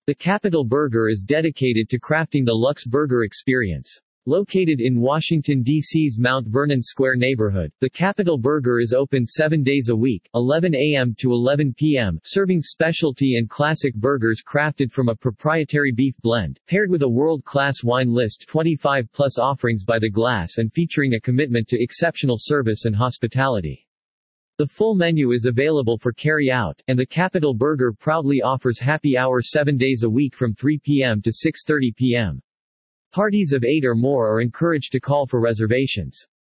The Capital Burger is dedicated to crafting the luxe burger experience. Located in Washington, D.C.'s Mount Vernon Square neighborhood, the Capital Burger is open 7 days a week, 11 a.m. to 11 p.m., serving specialty and classic burgers crafted from a proprietary beef blend, paired with a world-class wine list 25-plus offerings by the glass and featuring a commitment to exceptional service and hospitality. The full menu is available for carry-out, and the Capital Burger proudly offers happy hour 7 days a week from 3 p.m. to 6:30 p.m. Parties of 8 or more are encouraged to call for reservations.